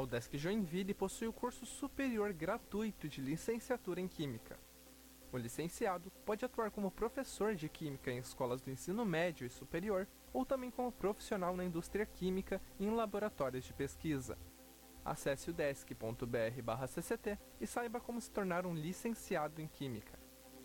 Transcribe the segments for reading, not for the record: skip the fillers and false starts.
UDESC Joinville possui o curso superior gratuito de licenciatura em Química. O licenciado pode atuar como professor de Química em escolas do ensino médio e superior, ou também como profissional na indústria química e em laboratórios de pesquisa. Acesse udesc.br/cct e saiba como se tornar um licenciado em Química.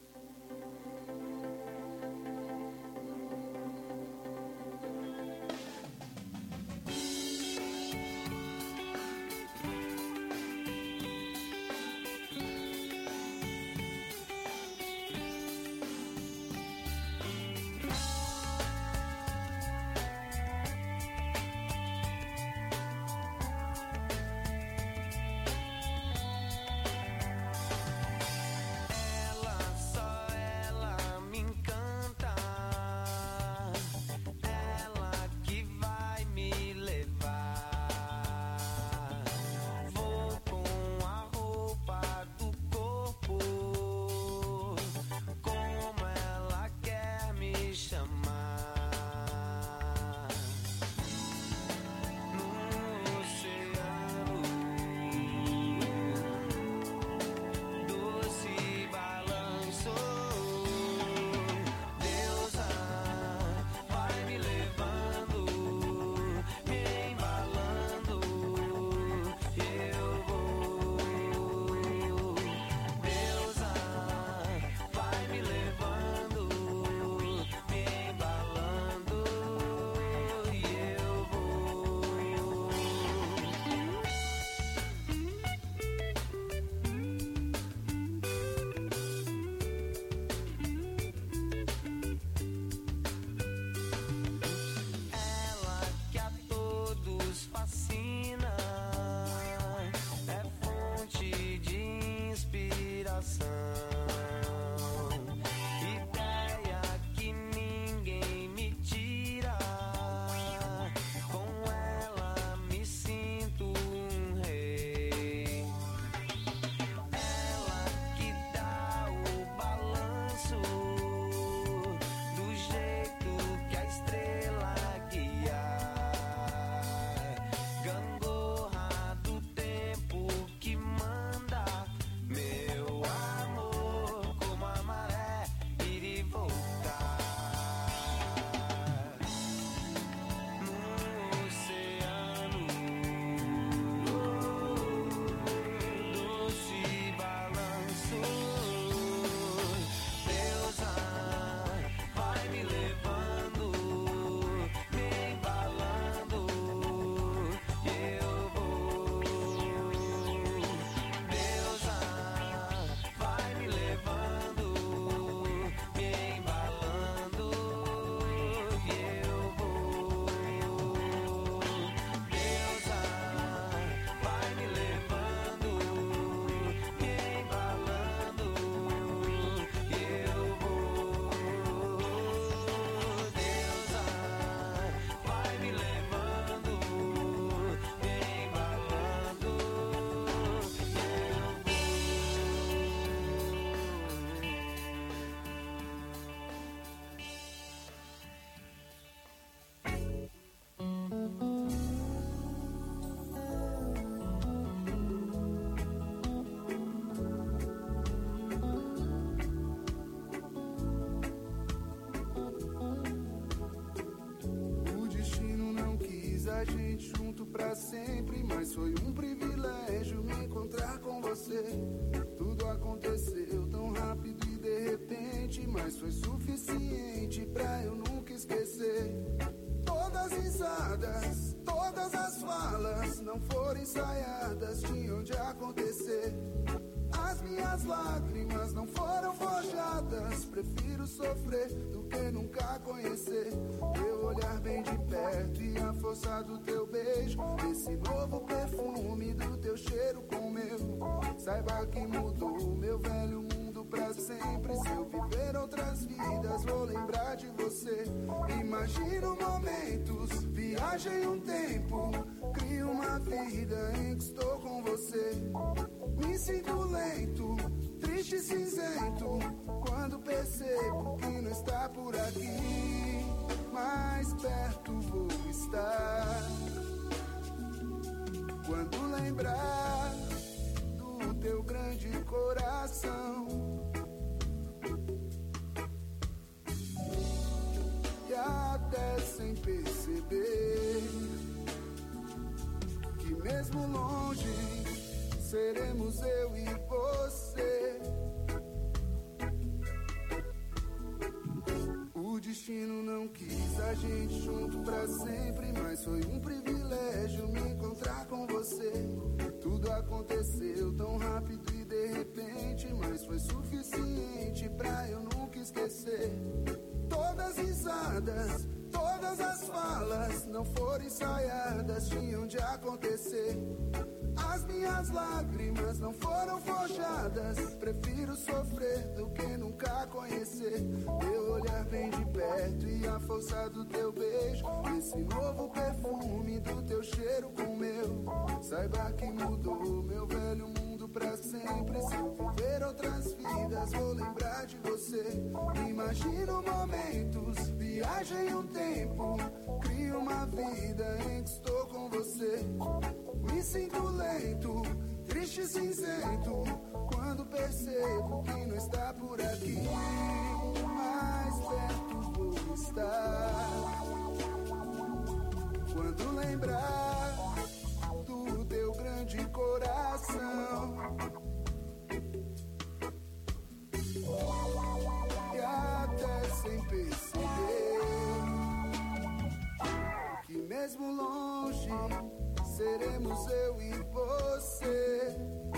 a gente junto pra sempre, mas foi um privilégio me encontrar com você. Tudo aconteceu tão rápido e de repente, mas foi suficiente pra eu nunca esquecer. Todas as risadas, todas as falas não foram ensaiadas, tinham de acontecer. As minhas lágrimas não foram forjadas, prefiro sofrer do que nunca conhecer. Teu olhar bem de perto e a força do teu beijo, esse novo perfume do teu cheiro com o meu. Saiba que mudou o meu velho mundo pra sempre. Se eu viver outras vidas, vou lembrar de você. Imagino momentos, viagem um tempo, crio uma vida em que estou com você. Me sinto lento, triste e cinzento, quando percebo que não está por aqui. Mais perto vou estar. Quando lembrar do teu grande coração e até sem perceber que mesmo longe seremos eu e você. O destino não quis a gente junto pra sempre, mas foi um privilégio me encontrar com você. Tudo aconteceu tão rápido e de repente, mas foi suficiente pra eu nunca esquecer. Todas risadas, todas as falas não foram ensaiadas, tinham de acontecer. As minhas lágrimas não foram forjadas, prefiro sofrer do que nunca conhecer. Teu olhar bem de perto e a força do teu beijo, esse novo perfume do teu cheiro com o meu. Saiba que mudou meu velho mundo pra sempre. Se eu viver outras vidas vou lembrar de você. Imagino momentos, viagem um tempo, crio uma vida em que estou com você. Me sinto lento, triste e cinzento, quando percebo que não está por aqui. Mais perto vou estar quando lembrar do teu grande coração e até sem perceber que mesmo longe seremos eu e você.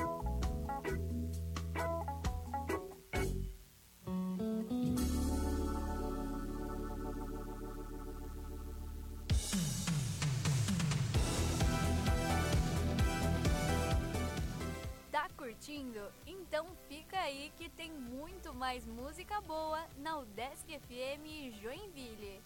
Tá curtindo? Então fica aí que tem muito mais música boa na UDESC FM Joinville.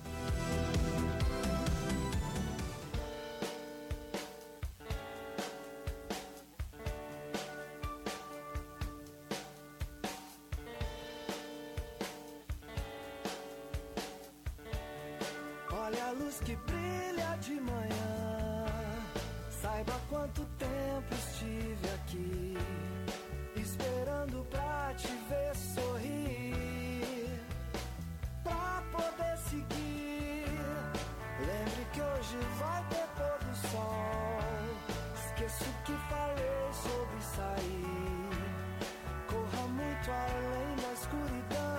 Olha a luz que brilha de manhã, saiba quanto tempo estive aqui, esperando pra te ver sorrir, pra poder seguir. Lembre que hoje vai ter pôr do sol, esqueço que falei sobre sair, corra muito além da escuridão.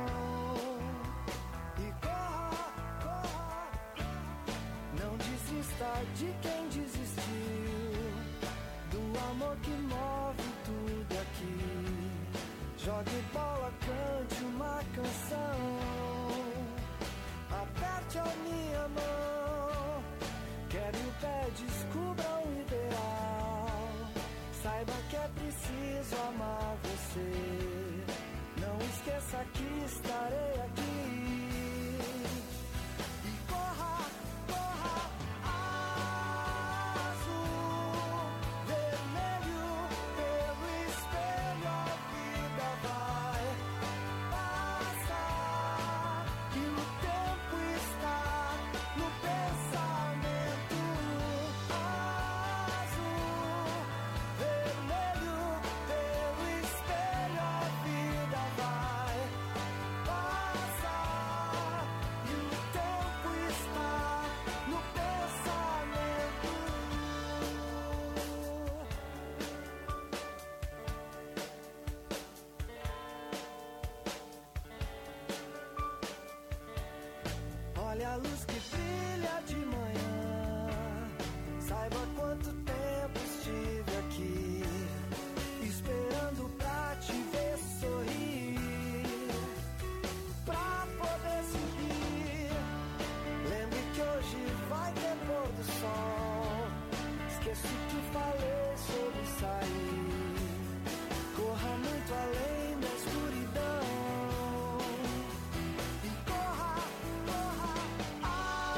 De quem desistiu do amor que move tudo aqui. Jogue bola, cante uma canção, aperte a minha mão, quebre o pé, descubra o ideal. Saiba que é preciso amar você, não esqueça que estarei aqui. Olha a luz que brilha de manhã, saiba quanto tempo estive aqui, esperando pra te ver sorrir, pra poder seguir. Lembre que hoje vai ter pôr do sol, esqueço que falei sobre sair, corra muito além da escuridão. E corra, corra,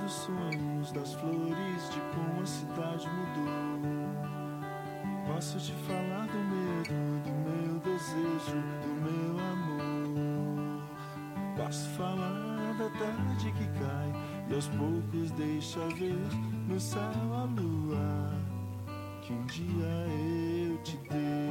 dos sonhos, das flores, de como a cidade mudou. Posso te falar do medo, do meu desejo, do meu amor. Posso falar da tarde que cai e aos poucos deixa ver no céu a lua que um dia eu te dei.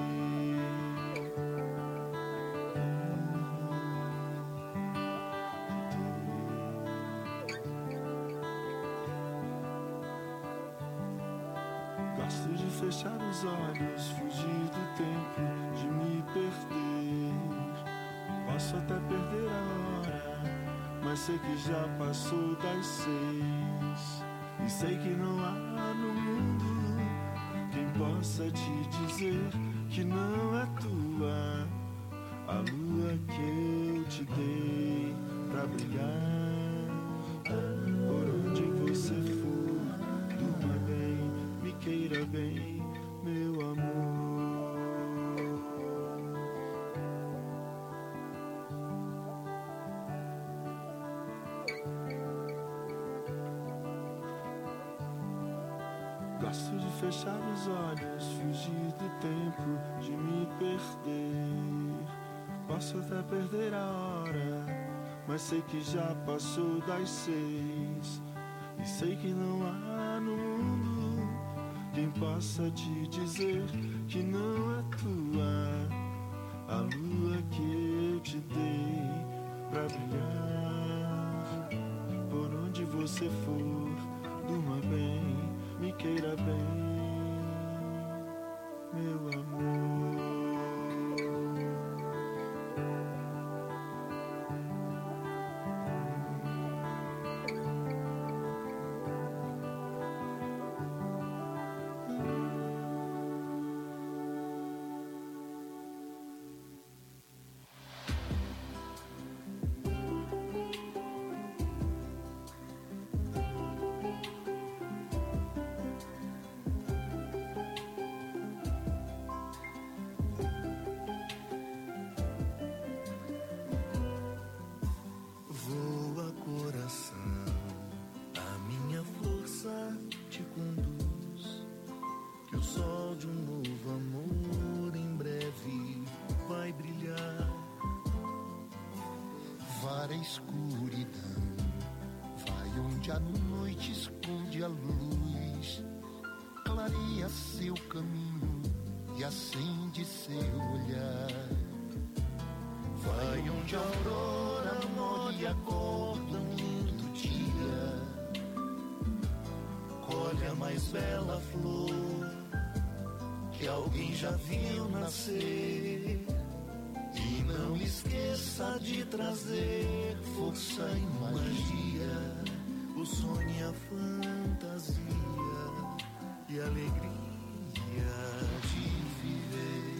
Gosto de fechar os olhos, fugir do tempo, de me perder. Posso até perder a hora, mas sei que já passou das 6. E sei que não há no mundo quem possa te dizer que não é tua a lua que eu te dei pra brilhar. Por onde você for, durma bem, me queira bem, meu amor. Gosto de fechar os olhos, fugir do tempo, de me perder. Posso até perder a hora, mas sei que já passou das 6. E sei que não há no mundo quem possa te dizer que não é tua a lua que eu te dei pra brilhar. Por onde você for, durma bem, me queira bem, meu amor. Voa, coração, a minha força te conduz, que o sol de um novo amor em breve vai brilhar. Vara a escuridão, vai onde a noite esconde a luz, clareia seu caminho e acende seu olhar. Vai onde a aurora molha a cor de um lindo dia, colhe a mais bela flor que alguém já viu nascer. E não esqueça de trazer força e magia, o sonho e a fantasia e a alegria de viver.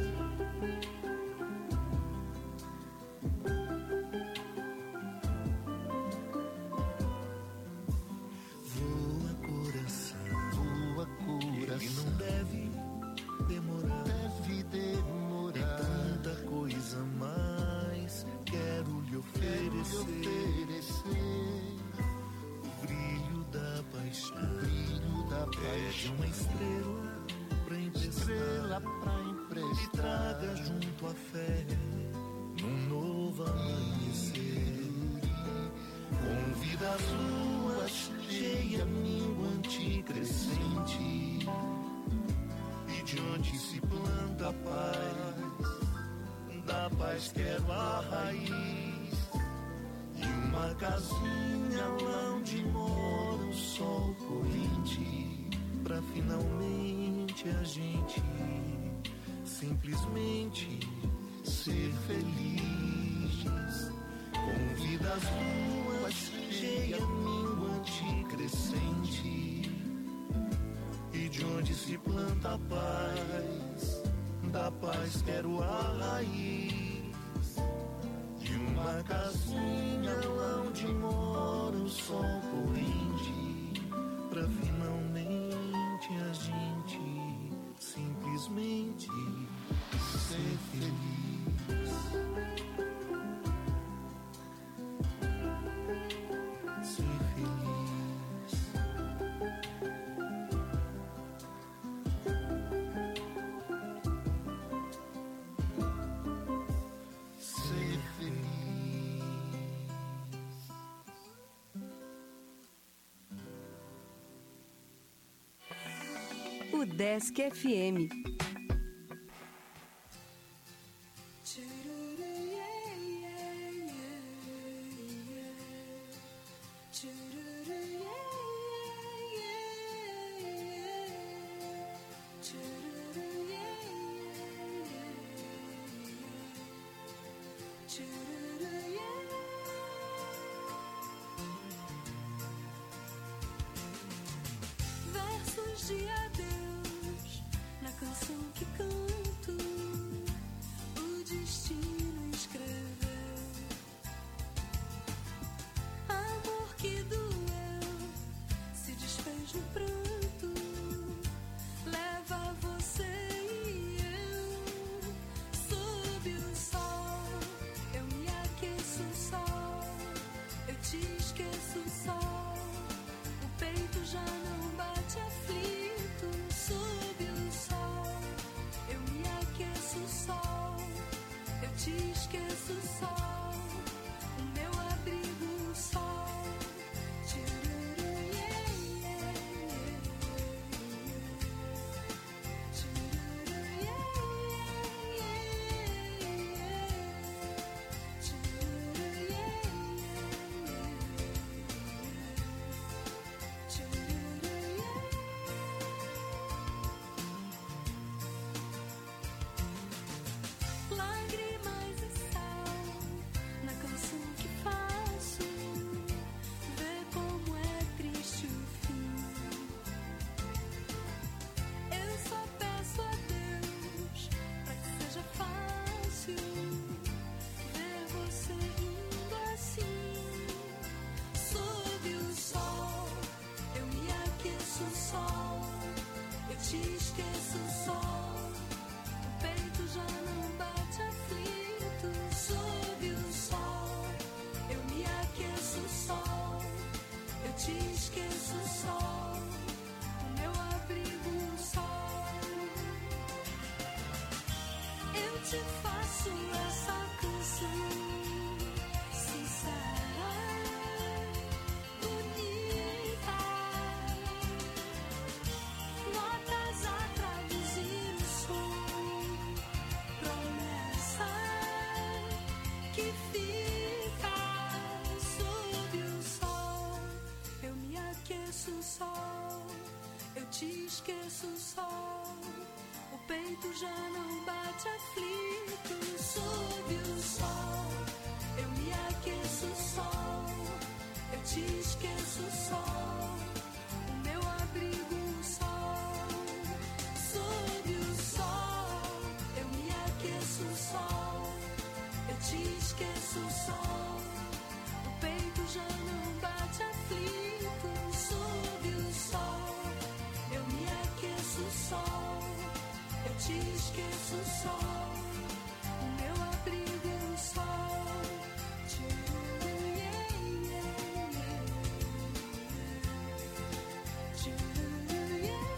Voa, coração, ele não deve demorar. Tem tanta coisa a mais, quero lhe oferecer. O brilho da paixão, é de uma estrela pra emprestar, e traga junto a fé num novo amanhecer. Convida as luas cheia, minguante, crescente, e de onde se planta a paz, da paz quero a raiz, e uma casinha lá onde mora o sol corrente, pra finalmente a gente simplesmente ser feliz. Convida as luas cheia, minguante, crescente, e de onde se planta a paz, da paz quero a raiz, e uma casinha lá onde mora o sol corrente, pra finalmente a gente simplesmente ser feliz. Ser feliz. Desk FM. Versos de adeus na canção que canto, o destino escreveu. Amor que doeu se desfez no pranto, leva você e eu sob o sol. Eu me aqueço só, eu te esqueço só. O peito já não bate aflito sob o sol. Eu me aqueço só, eu te esqueço só. O meu abrigo, o sol. Tchururu, yeah, yeah, yeah. Tchururu, yeah, yeah, yeah. Tchururu, yeah, lágrimas e sal na canção que faço, vê como é triste o fim. Eu só peço a Deus pra que seja fácil ver você rindo assim sob o sol. Eu me aqueço só, eu te esqueço só. O peito já não bate aflito sob o sol. Eu me aqueço só, eu te esqueço só. O meu abrigo, o sol. Eu te faço essa canção sincera, bonita, notas a traduzir o som, promessa que fica sob o sol. Eu me aqueço só, eu te esqueço só. O peito já não bate aflito sob o sol. Eu me aqueço só, eu te esqueço só. O meu abrigo, o sol. Sob o sol, eu me aqueço só, eu te esqueço só. O peito já não bate aflito sob o sol. Eu me aqueço só, eu te esqueço só. O meu abrigo, o sol. Tchururu, yeah, yeah, yeah. Tchururu, yeah.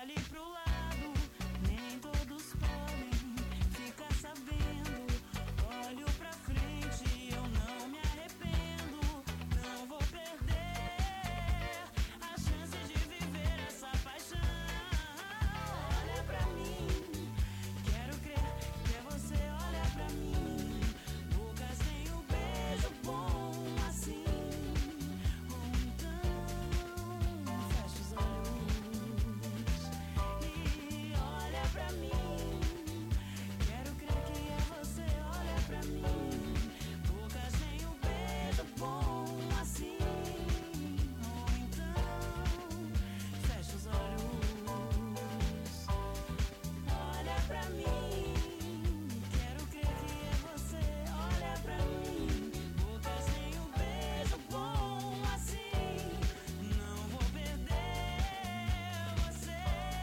olhe pro lado, nem todos podem ficar sabendo. Olho pra frente, eu não me arrependo. Não vou perder a chance de viver essa paixão. Olha pra mim, quero crer que é você. Olha pra mim, bocas nem o beijo bom assim. Ou então fecha os olhos e olha pra mim. Quero crer que é você. Olha pra mim, bocas nem o beijo bom assim. Ou então fecha os olhos, olha pra mim. Quero crer que é você. Olha pra mim, bocas nem o beijo bom assim. Não vou perder você.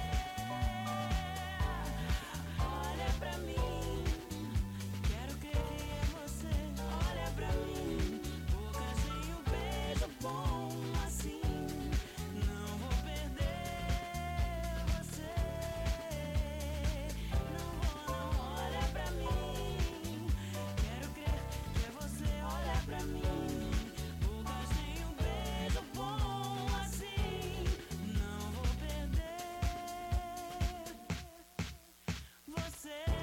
Olha pra mim, quero crer que é você. Olha pra mim, bocas nem o beijo bom assim. Não vou perder você. Não vou, não. Olha pra mim, quero crer que é você. Olha pra mim, bocas nem o beijo bom assim. Não vou perder você.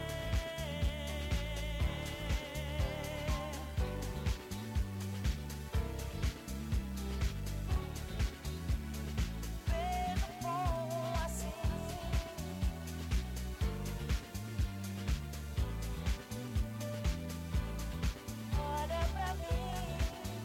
Beijo bom assim. Olha pra mim.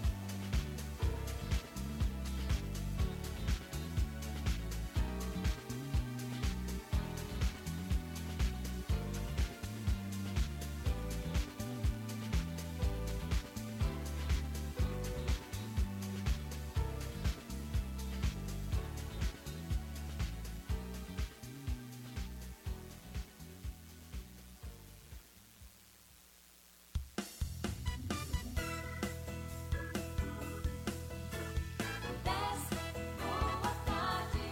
Boa tarde.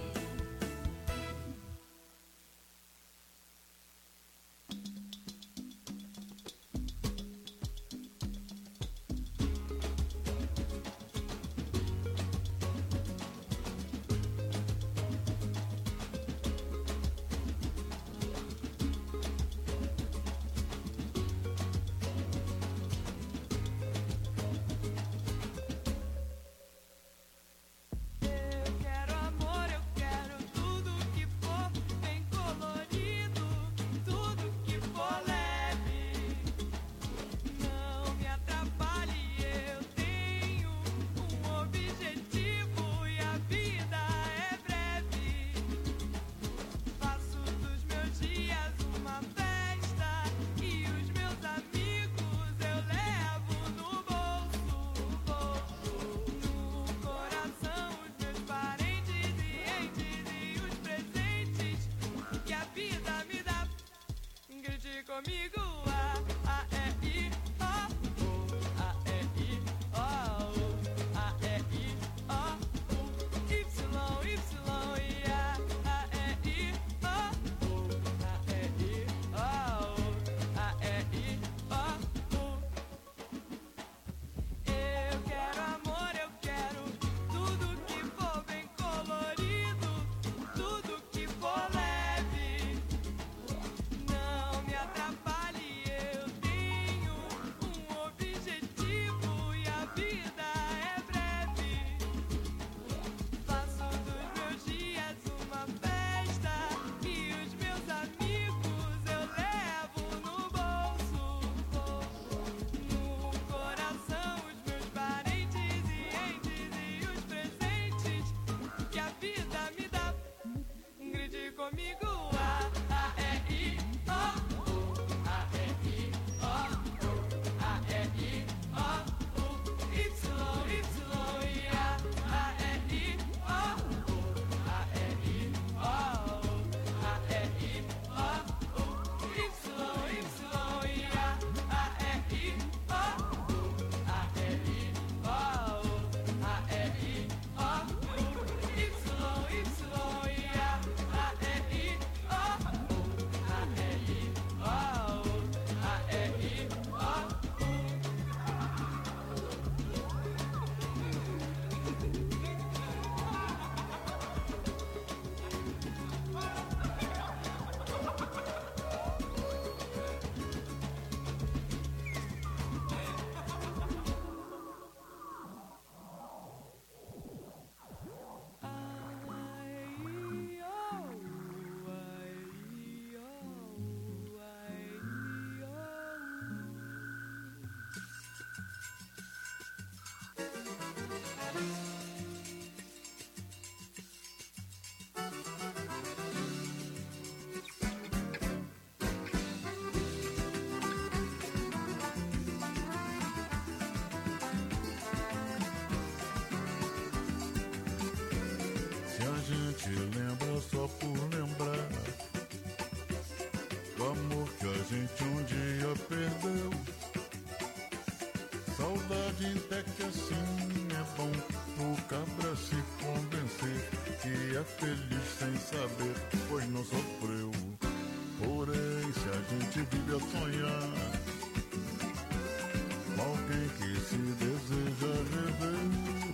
Eu quero amor, eu quero tudo que for bem colorido, tudo que for leve. Não me atrapalhe, eu tenho um objetivo e a vida é breve. Faço dos meus dias uma festa e os meus amigos eu levo no bolso. No coração os meus parentes e entes e os presentes que a vida me dá. Grite comigo, A, E, I, O, A, E, I, O, A, E, I, O, Y, Y, e A, E, I, O, A, E, I, O, A, E, I, O. Eu quero amor, eu quero tudo que for bem colorido, tudo que for leve. Não me atrapalhe, eu tenho um objetivo e a vida é breve. Faço dos meus dias uma festa e os meus amigos eu levo no bolso. No coração os meus parentes e entes e os presentes que a vida me dá. Grite comigo, A, E, I, O, A, E, I, O, A, E, I, O, Y, Y, e A, E, I, O, A, E, I, O, A, E, I, O, Y, Y, e A, E, I, O, A, E, I, O, A, E, I, O, Y, Y, e A, feliz sem saber, pois não sofreu. Porém, se a gente vive a sonhar, alguém que se deseja rever,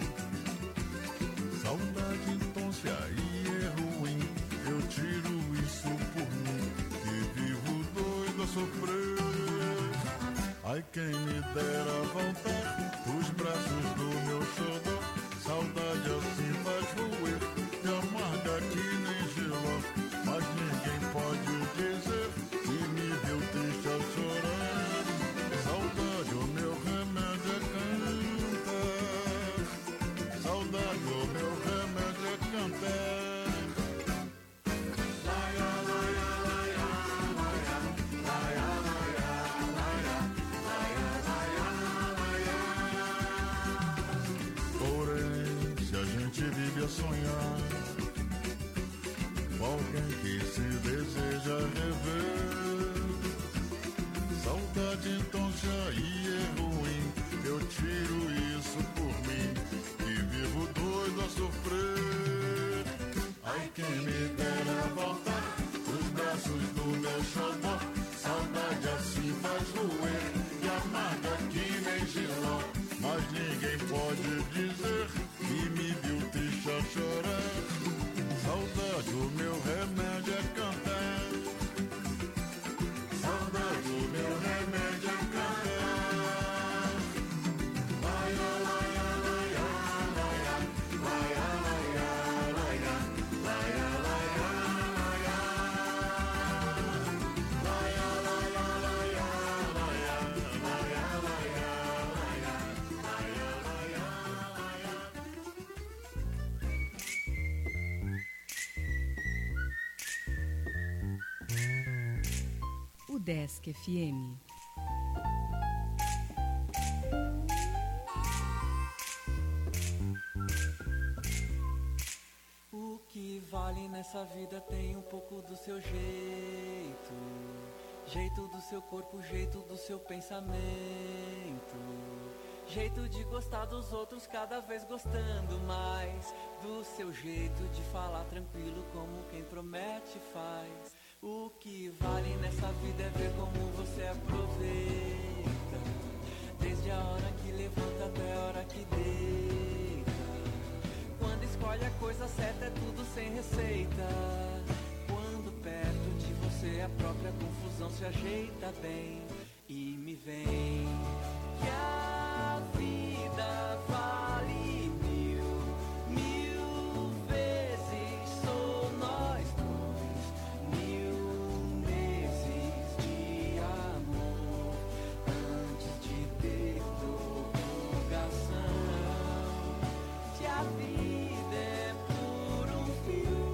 saudade então se aí é ruim, eu tiro isso por mim, que vivo doido a sofrer. Ai, quem me dera voltar os braços do meu xodó, saudade assim faz roer, e amarga que nem gelo, mas ninguém pode dizer que me viu triste a chorar. Saudade, o meu remédio é cantar, saudade, o meu remédio é cantar. Vive a sonhar, alguém que se deseja rever, saudade então já aí é ruim, eu tiro isso por mim, que vivo doido a sofrer. Ai, quem me dera voltar os braços do meu xodó, saudade assim faz roer, e amarga que nem giló, mas ninguém pode dizer que me viu triste a chorar. Saudade, o meu remédio é cantar, saudade, o meu remédio é cantar. Laia, laia, laia, laia, laia, laia, laia, laia, laia, laia, laia, laia, laia, laia, laia, laia, laia. Desk FM. O que vale nessa vida tem um pouco do seu jeito, jeito do seu corpo, jeito do seu pensamento, jeito de gostar dos outros, cada vez gostando mais do seu jeito de falar tranquilo, como quem promete faz. O que vale nessa vida é ver como você aproveita, desde a hora que levanta até a hora que deita. Quando escolhe a coisa certa é tudo sem receita. Quando perto de você a própria confusão se ajeita bem. E me vem que a vida vale mil vezes. Sou nós dois, 1000 meses de amor antes de ter prorrogação. Se a vida é por um fio,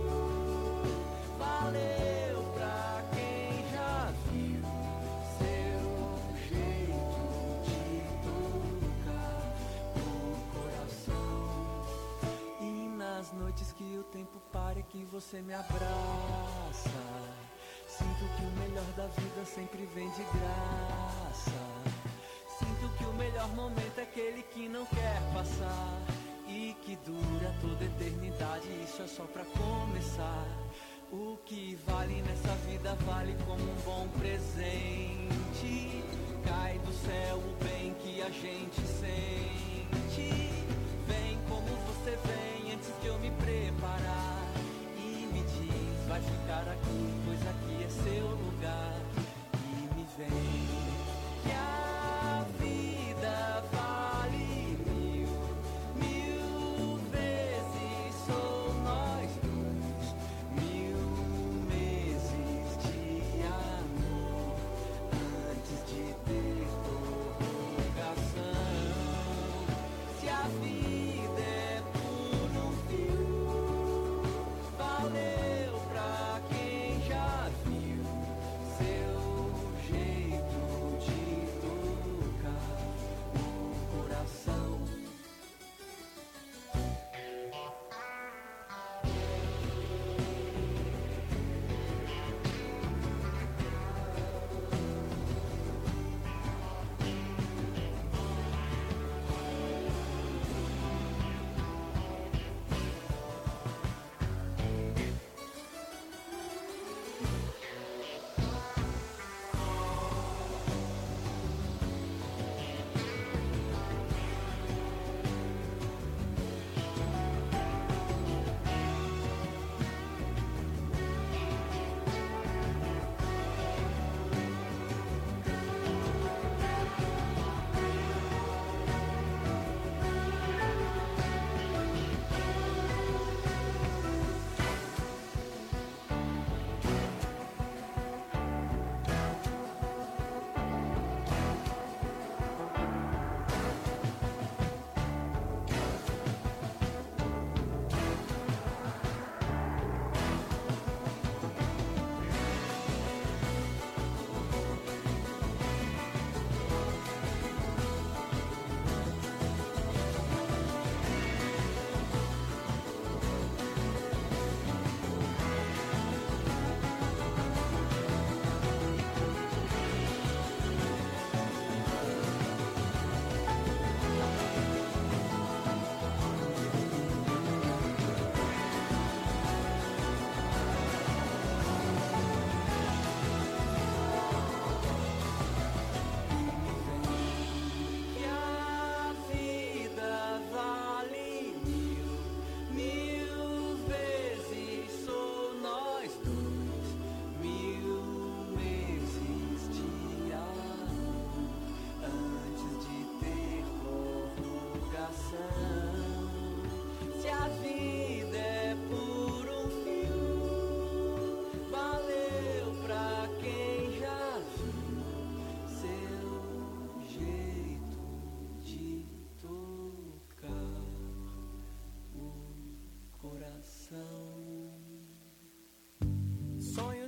valeu pra quem já viu seu jeito de tocar o coração. E nas noites que o tempo para e que você me abraça, sinto que o melhor da vida sempre vem de graça. Sinto que o melhor momento é aquele que não quer passar e que dura toda eternidade, isso é só pra começar. O que vale nessa vida vale como um bom presente. Cai do céu o bem que a gente sente. Vem como você vem antes de eu me preparar. E me diz, vai ficar aqui, pois aqui é seu lugar. E me vem que a vida vale mil vezes. Sou nós dois, 1000 meses de amor antes de ter prorrogação. Se a vida é por um fio, valeu pra quem já viu seu jeito de tocar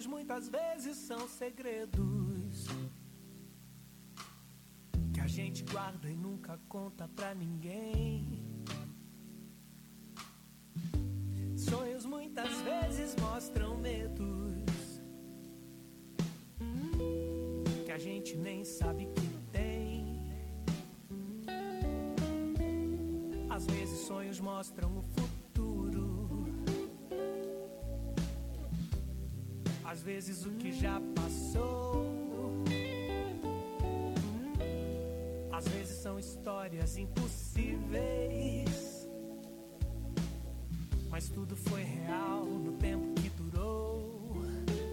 muitas vezes são segredos que a gente guarda e nunca conta pra ninguém. Sonhos muitas vezes mostram medos que a gente nem sabe que tem. Às vezes sonhos mostram o futuro, às vezes o que já passou. Às vezes são histórias impossíveis, mas tudo foi real no tempo que durou.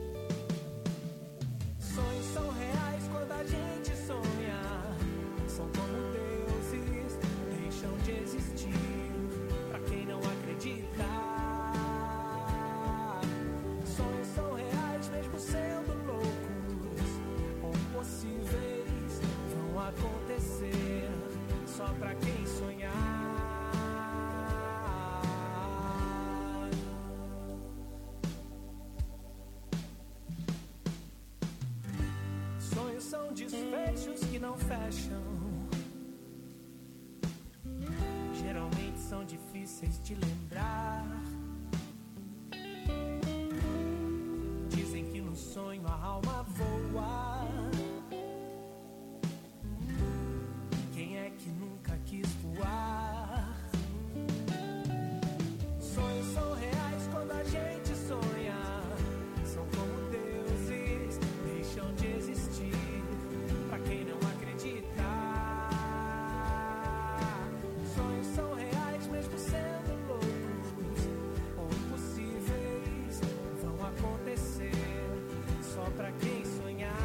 Sonhos são reais quando a gente sonha, são como deuses, deixam de existir pra quem não acredita. Sonhos são reais mesmo sendo loucos ou impossíveis, vão acontecer só pra quem sonhar. Sonhos são desfechos que não fecham, geralmente são difíceis de lembrar. Dizem que no sonho a alma voa. Quem é que nunca quis voar? Sonhos são reais quando a gente sonha, são como deuses, deixam de existir pra quem não acredita. Sonhos são reais mesmo sendo loucos ou impossíveis, vão acontecer só pra quem sonhar.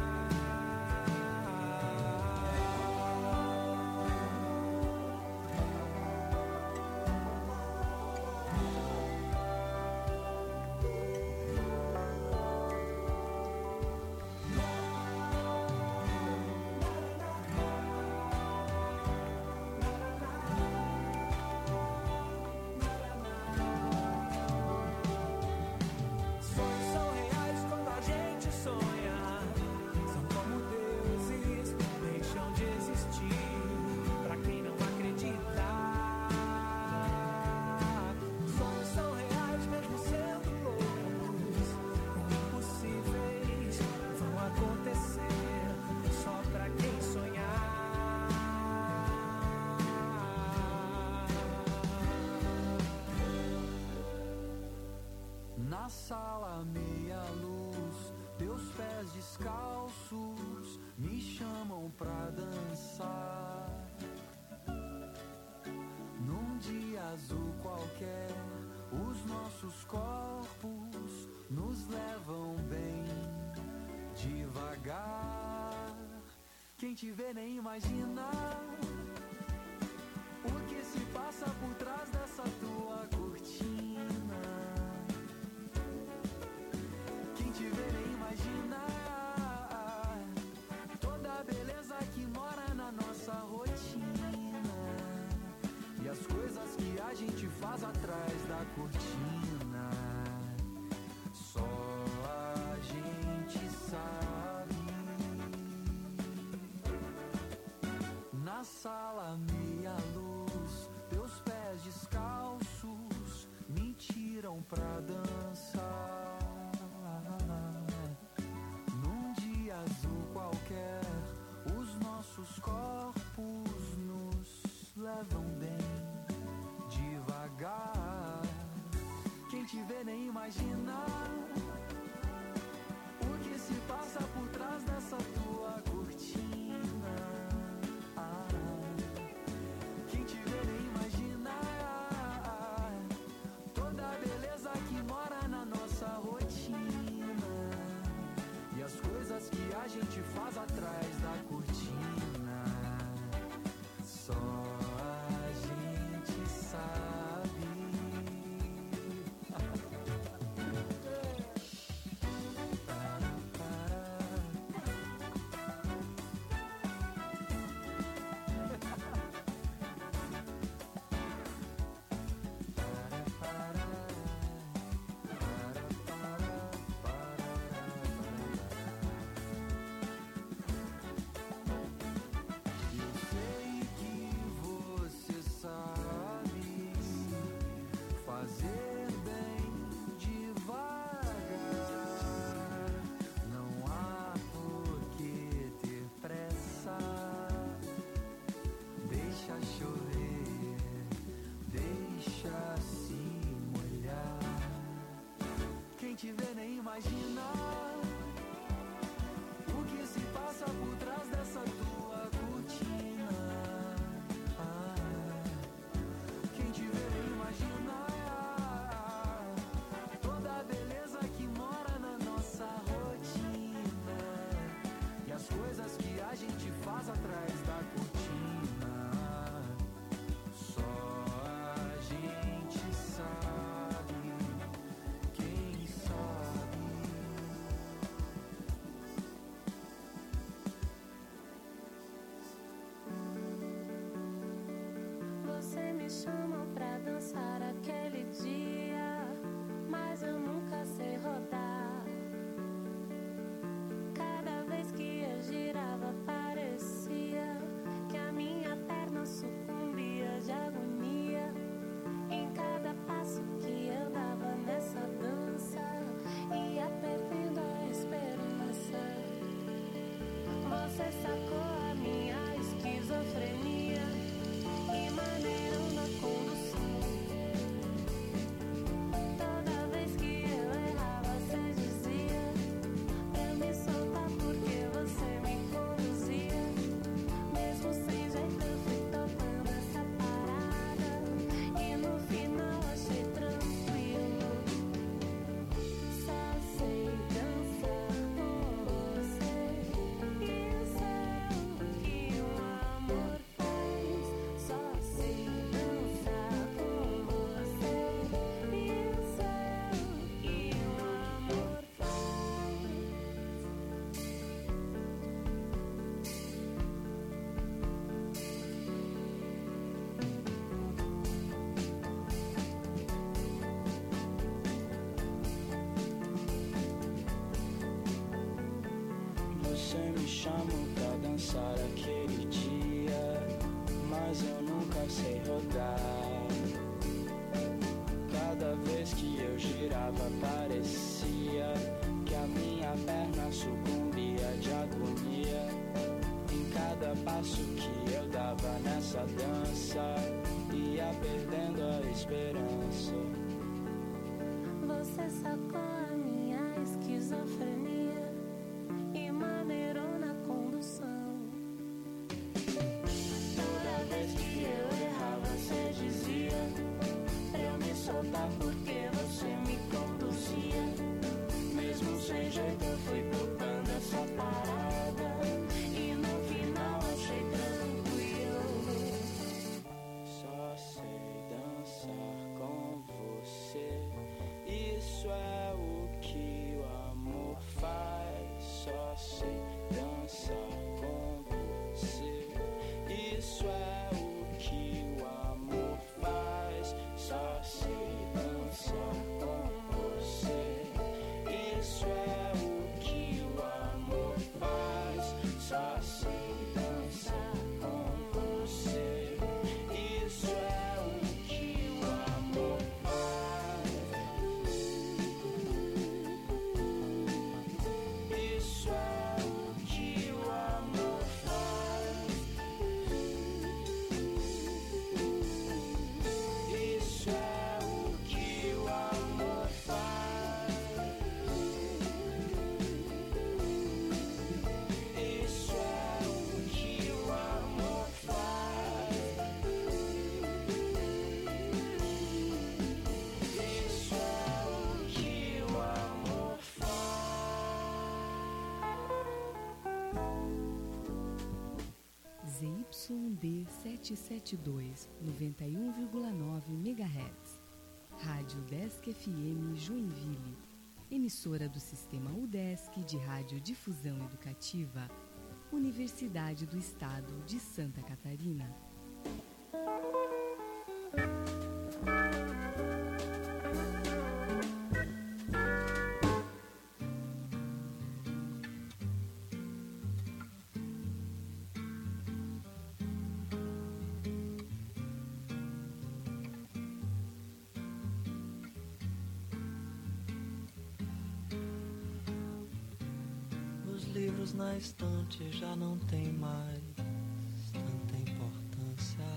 Sonhos são reais quando a gente sonha, são como deuses, deixam de existir pra quem não acredita. Sonhos são reais mesmo sendo loucos ou impossíveis, vão acontecer só pra quem sonhar. Na sala meia luz, teus pés descalços me chamam pra dançar. Num dia azul qualquer, os nossos corpos nos levam bem devagar. Quem te vê nem imagina o que se passa por trás dessa tua cortina. Quem te vê nem imagina toda a beleza que mora na nossa rotina e as coisas que a gente faz atrás da cortina. Só a gente sabe. Na sala meia luz, teus pés descalços me tiram pra dançar. Num dia azul qualquer, os nossos corpos nos levam bem devagar. Quem te vê nem imagina o que se passa por trás dessa tua cortina. Quem te vê nem imagina toda a beleza que mora na nossa rotina e as coisas que a gente faz atrás da cortina. Só a gente sabe. imaginar o que se passa por trás dessa tua cortina. Quem te vê nem imaginar toda a beleza que mora na nossa rotina e as coisas que a gente faz atrás da cortina. Só a gente sabe, quem sabe. Você me chamou pra dançar aquele dia, mas eu nunca sei rodar. Cada vez que eu girava parecia que a minha perna sucumbia de agonia. Em cada passo que eu dava nessa dança, ia perdendo a esperança. Você sacou a minha esquizofrenia e maneirou na condução. Toda vez que eu errava, você dizia pra eu me soltar porque você me conduzia. Mesmo sem jeito eu fui topando essa parada e no final achei tranquilo. Só sei dançar com você. Isso é o que o amor faz. Só sei dançar com você. Isso é o que o amor faz. Você me chamou pra dançar aquele dia, mas eu nunca sei rodar. Cada vez que eu girava parecia que a minha perna sucumbia de agonia. Em cada passo que eu dava nessa dança, ia perdendo a esperança. Você sacou a minha esquizofrenia e maneirou na condução. Toda vez que eu errava, você dizia pra eu me soltar porque você me conduzia. Mesmo sem jeito eu fui topando essa parada e no final achei tranquilo. Só sei dançar com você. Isso é o que o amor faz. Só sei dançar com você. Isso é o que o amor faz. Só sei dançar com você. Isso é o que o amor faz. Só sei dançar com você. Isso é o que o amor faz. Isso é o que o amor faz. Isso é o que o amor faz. Isso é o que o amor faz. Isso é o que o amor ZYD 772, 91,9 MHz. Rádio Desk FM Joinville. Emissora do Sistema UDESC de Radiodifusão Educativa. Universidade do Estado de Santa Catarina. Os livros na estante já não tem mais tanta importância.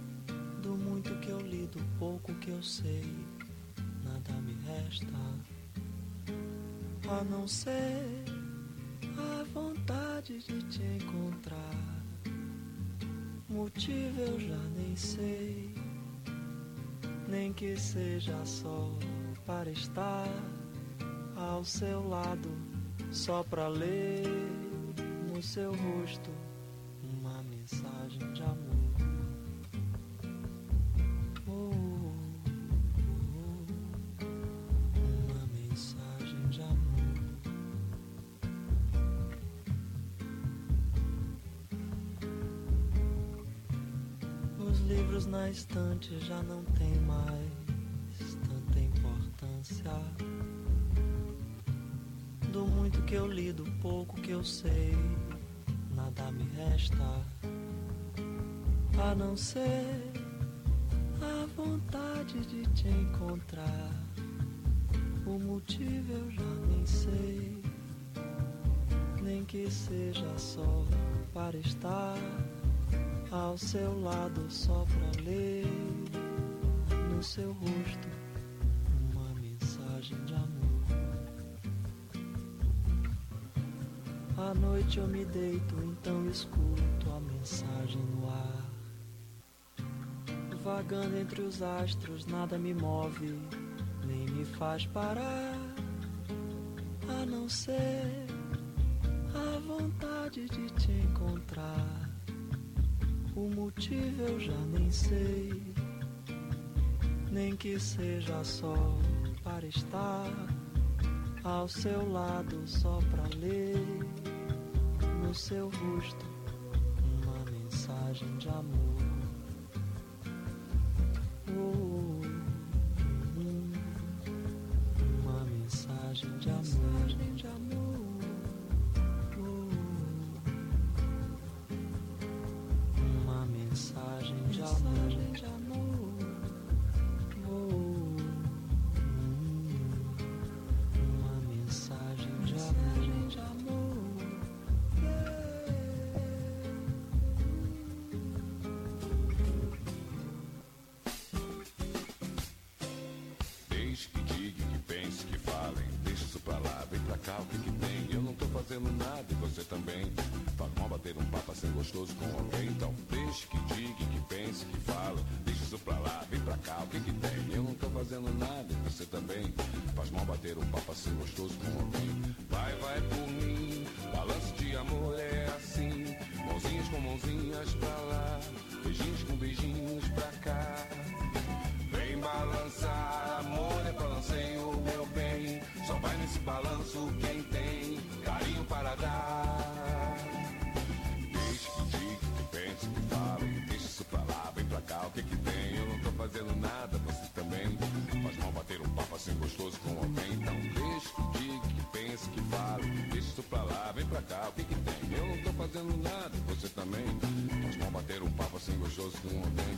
Do muito que eu li, do pouco que eu sei, nada me resta. a não ser a vontade de te encontrar. Motivo eu já nem sei, nem que seja só para estar ao seu lado, só pra ler no seu rosto uma mensagem de amor. Uma mensagem de amor. Os livros na estante já não têm mais tanta importância. Do muito que eu li, do pouco que eu sei, nada me resta a não ser a vontade de te encontrar. O motivo eu já nem sei, nem que seja só para estar ao seu lado, só pra ler no seu rosto uma mensagem de amor. À noite eu me deito, então escuto a mensagem no ar. Vagando entre os astros, nada me move, nem me faz parar, a não ser a vontade de te encontrar. O motivo eu já nem sei, nem que seja só para estar ao seu lado, só pra ler no seu rosto uma mensagem de amor. Uma mensagem de amor. Uma mensagem de amor. Uma mensagem de amor. Deixe que diga, que pense, que falem. Deixa isso pra lá, vem pra cá, o que que tem? Eu não tô fazendo nada e você também. Faz mal bater um papo assim gostoso com alguém. Então deixe que diga, que pense, que fale. Deixa isso pra lá, vem pra cá, o que que tem? Eu não tô fazendo nada e você também. Faz mal bater um papo assim gostoso com alguém. Vai, vai por mim, balanço de amor é assim. Mãozinhas com mãozinhas pra lá, beijinhos com beijinhos pra cá. Vem balançar, amor é balanceio, meu bem. Só vai nesse balanço quem tem carinho para dar. Deixe que diga, que pense, que fale. Deixa isso pra lá, vem pra cá, o que que tem? Eu não tô fazendo nada, você também. Faz mal bater um papo assim gostoso com alguém. Então deixe que diga, que pense, que fale. Deixa isso pra lá, vem pra cá, o que que tem? Eu não tô fazendo nada, você também. Faz mal bater um papo assim gostoso com alguém.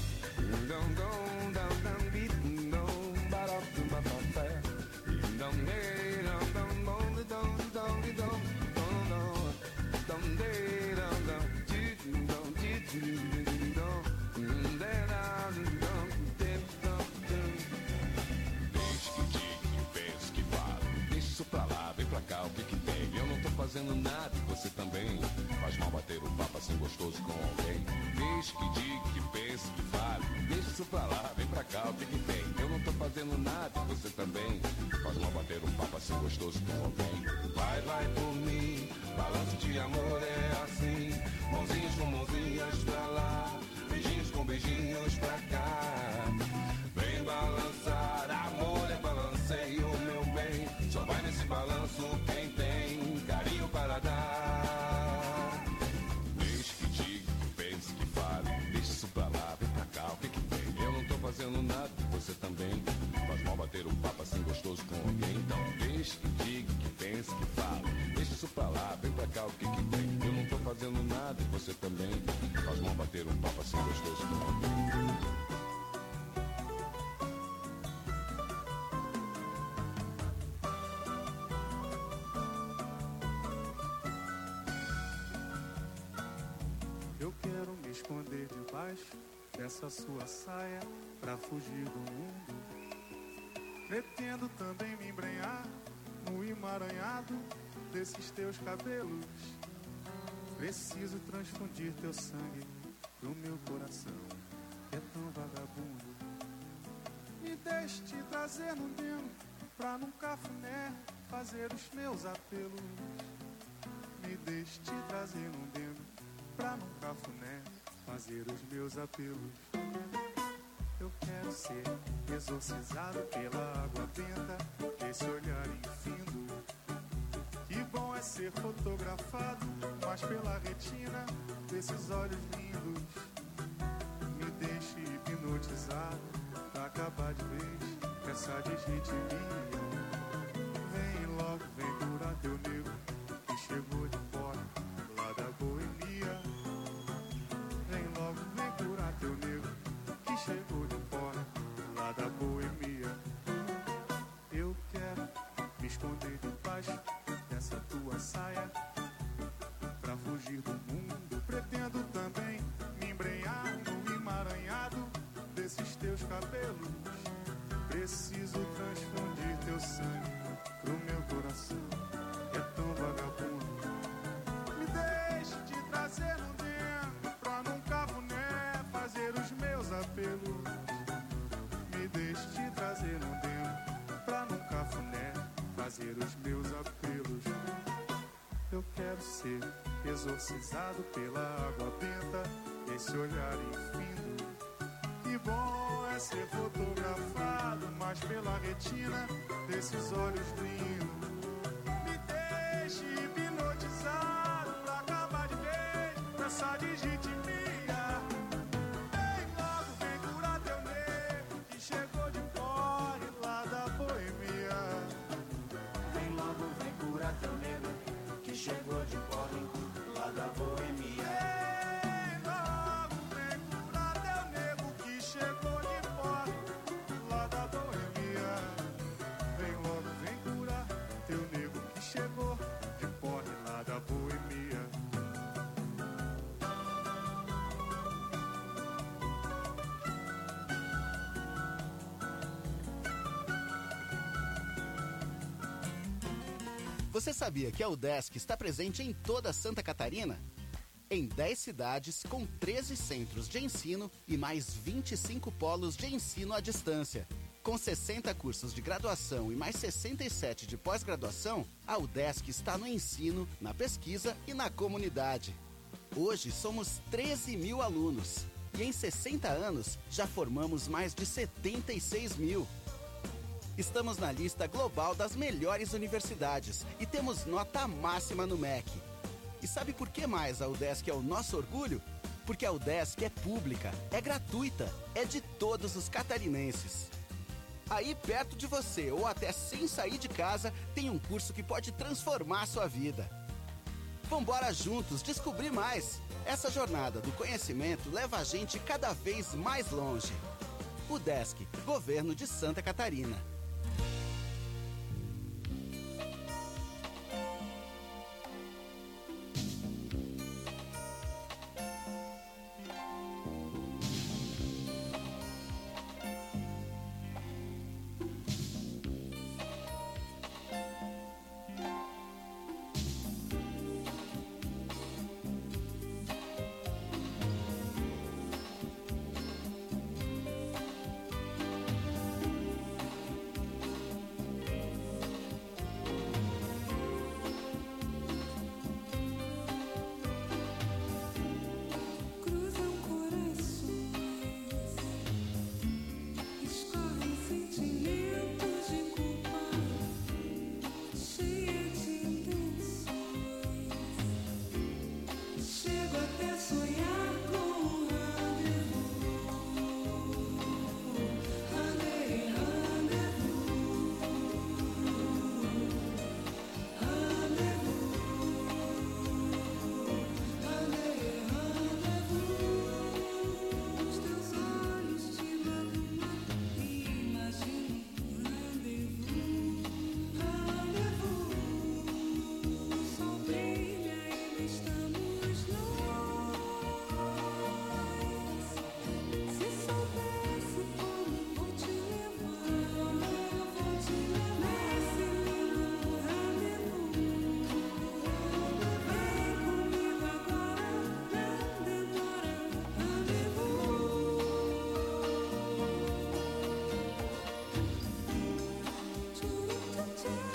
O que que tem? Eu não tô fazendo nada, você também. Faz mal bater um papo assim gostoso com alguém. Deixe que diga, que pense, que fale. Deixa isso pra lá, vem pra cá, o que que tem? Eu não tô fazendo nada, você também. Faz mal bater um papo assim gostoso com alguém. Vai, vai por mim, balanço de amor é assim. Mãozinhas com mãozinhas pra lá, beijinhos com beijinhos pra cá. Vem balançar, amor é balanceio, meu bem. Só vai nesse balanço quem tem carinho para dar. Deixe que diga, que pense, que fale. Deixa isso pra lá, vem pra cá, o que que tem? Eu não tô fazendo nada, você também. Faz mal bater um papo assim gostoso com alguém. Então deixe que diga, que pense, que fale. Deixa isso pra lá, vem pra cá, o que que tem? Eu não tô fazendo nada, você também. Faz mal bater um papo assim gostoso com alguém. Eu quero me esconder debaixo dessa sua saia pra fugir do mundo. Pretendo também me embrenhar no emaranhado desses teus cabelos. Preciso transfundir teu sangue pro meu coração, que é tão vagabundo. Me deixe te trazer num demo, pra num cafuné fazer os meus apelos. Me deixe te trazer num demo, pra num cafuné fazer os meus apelos. Eu quero ser exorcizado pela água benta desse olhar infindo. Que bom é ser fotografado, mas pela retina desses olhos lindos. Me deixe hipnotizado pra acabar de vez com essa digitilia. Vem logo, vem curar teu nego que chegou de fora lá da boemia. Vem logo, vem curar teu nego que chegou de fora lá da boemia. Eu quero me esconder debaixo dessa tua saia pra fugir do mundo. Pretendo também me embrenhar no emaranhado desses teus cabelos. Preciso transfundir teu sangue pro meu coração, que é tão vagabundo. Me deixe te trazer num dentro, pra num cafuné fazer os meus apelos. Me deixe te trazer num dentro, pra num cafuné fazer os meus apelos. Eu quero ser exorcizado pela água benta desse olhar infindo. Que bom é ser fotografado, mas pela retina desses olhos lindos. Me deixe hipnotizado pra acabar de vez com essa digitimia. Vem logo, vem curar teu nego que chegou de fora lá da boemia. Vem logo, vem curar teu nego que chegou de fora lá da boemia. Vem logo, vem curar teu nego que chegou de fora lá da boemia. Vem logo, vem curar teu nego que chegou de fora lá da boemia. Você sabia que a UDESC está presente em toda Santa Catarina? Em 10 cidades, com 13 centros de ensino e mais 25 polos de ensino à distância. Com 60 cursos de graduação e mais 67 de pós-graduação, a UDESC está no ensino, na pesquisa e na comunidade. Hoje somos 13 mil alunos e em 60 anos já formamos mais de 76 mil. Estamos na lista global das melhores universidades e temos nota máxima no MEC. E sabe por que mais a UDESC é o nosso orgulho? Porque a UDESC é pública, é gratuita, é de todos os catarinenses. Aí perto de você ou até sem sair de casa, tem um curso que pode transformar a sua vida. Vambora juntos descobrir mais. Essa jornada do conhecimento leva a gente cada vez mais longe. UDESC, Governo de Santa Catarina.